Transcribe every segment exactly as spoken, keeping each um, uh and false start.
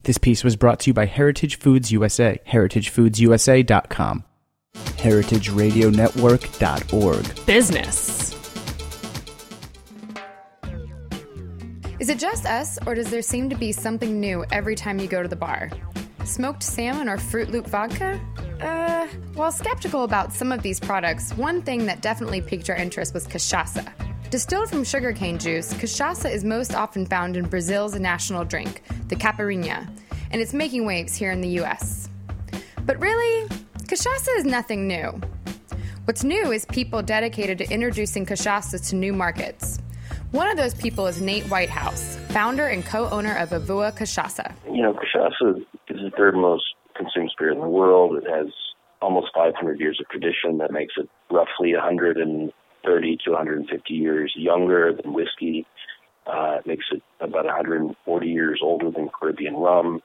This piece was brought to you by Heritage Foods U S A, heritage foods u s a dot com, heritage radio network dot org. Business. Is it just us, or does there seem to be something new every time you go to the bar? Smoked salmon or Fruit Loop vodka? Uh, while skeptical about some of these products, one thing that definitely piqued our interest was cachaça. Distilled from sugarcane juice, cachaça is most often found in Brazil's national drink, the caipirinha, and it's making waves here in the U S. But really, cachaça is nothing new. What's new is people dedicated to introducing cachaça to new markets. One of those people is Nate Whitehouse, founder and co-owner of Avua Cachaça. You know, cachaça is the third most consumed spirit in the world. It has almost five hundred years of tradition. That makes it roughly one hundred thirty to one hundred fifty years younger than whiskey. Uh, it makes it about one hundred forty years older than Caribbean rum.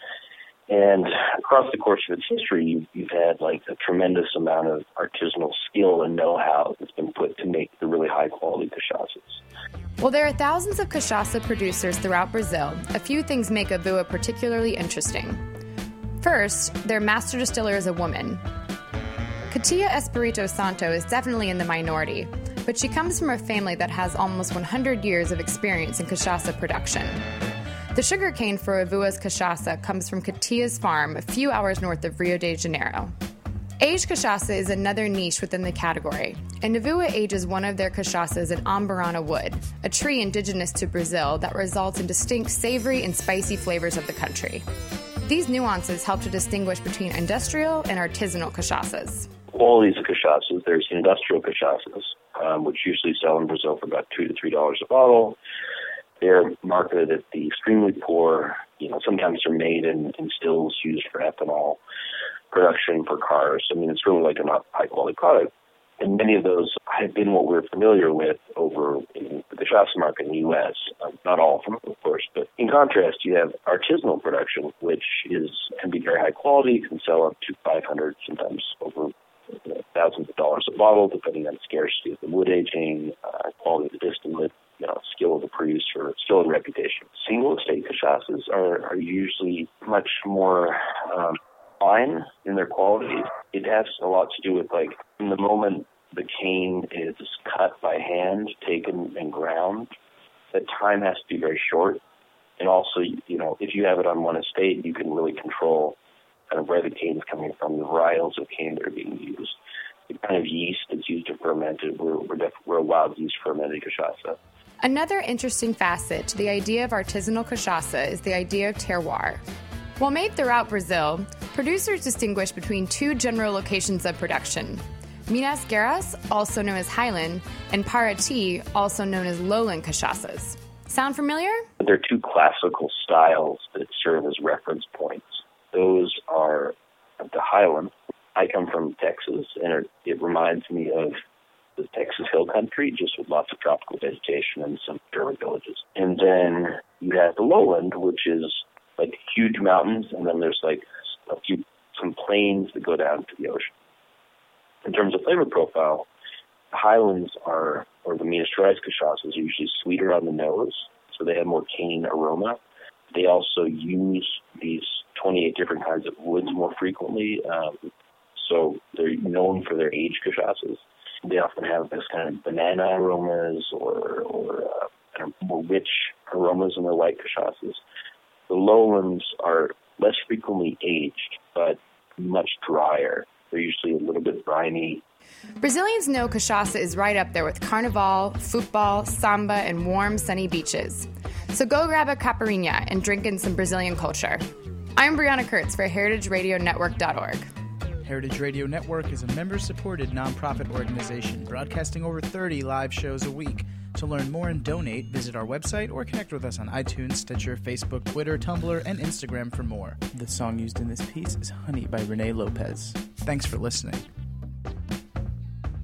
And across the course of its history, you've, you've had like a tremendous amount of artisanal skill and know-how that's been put to make the really high-quality cachaças. While there are thousands of cachaça producers throughout Brazil, a few things make Avua particularly interesting. First, their master distiller is a woman. Katia Espirito Santo is definitely in the minority, but she comes from a family that has almost one hundred years of experience in cachaça production. The sugarcane for Avua's cachaça comes from Katia's farm a few hours north of Rio de Janeiro. Aged cachaça is another niche within the category, and Avua ages one of their cachaças in Amburana wood, a tree indigenous to Brazil that results in distinct savory and spicy flavors of the country. These nuances help to distinguish between industrial and artisanal cachaças. All these cachaças, there's industrial cachaças, um, which usually sell in Brazil for about two to three dollars a bottle. They're marketed at the extremely poor. You know, sometimes they're made in, in stills used for ethanol production for cars. I mean, it's really like a not high-quality product. And many of those have been what we're familiar with over in the cachaça market in the U S. Uh, not all of them, of course, but in contrast, you have artisanal production, which is can be very high quality, can sell up to five hundred, sometimes over you know, thousands of dollars a bottle, depending on the scarcity of the wood aging, uh, quality of the distillate, you know, skill of the producer, skill and reputation. Single estate cachaças are, are usually much more um, fine in their quality. It has a lot to do with, like, in the moment the cane is cut by hand, taken and ground, the time has to be very short. And also, you know, if you have it on one estate, you can really control kind of where the cane is coming from, the varietals of cane that are being used. The kind of yeast that's used to ferment it, we're, we're, def- we're a wild yeast fermented cachaça. Another interesting facet to the idea of artisanal cachaça is the idea of terroir. While made throughout Brazil, producers distinguish between two general locations of production: Minas Gerais, also known as Highland, and Paraty, also known as lowland cachaças. Sound familiar? There are two classical styles that serve as reference points. Those are the Highland. I come from Texas, and it, it reminds me of the Texas Hill Country, just with lots of tropical vegetation and some urban villages. And then you have the lowland, which is like huge mountains, and then there's like a few some plains that go down to the ocean. In terms of flavor profile, the Highlands are, or the Minas Gerais cachaças, are usually sweeter on the nose, so they have more cane aroma. They also use these twenty-eight different kinds of woods more frequently, um, so they're known for their aged cachaças. They often have this kind of banana aromas or, or uh, kind of more rich aromas in their white cachaças. The lowlands are less frequently aged, but much drier. They're usually a little bit briny. Brazilians know cachaça is right up there with carnival, football, samba, and warm, sunny beaches. So go grab a caipirinha and drink in some Brazilian culture. I'm Brianna Kurtz for heritage radio network dot org. Heritage Radio Network is a member-supported nonprofit organization broadcasting over thirty live shows a week. To learn more and donate, visit our website or connect with us on iTunes, Stitcher, Facebook, Twitter, Tumblr, and Instagram for more. The song used in this piece is Honey by Renee Lopez. Thanks for listening.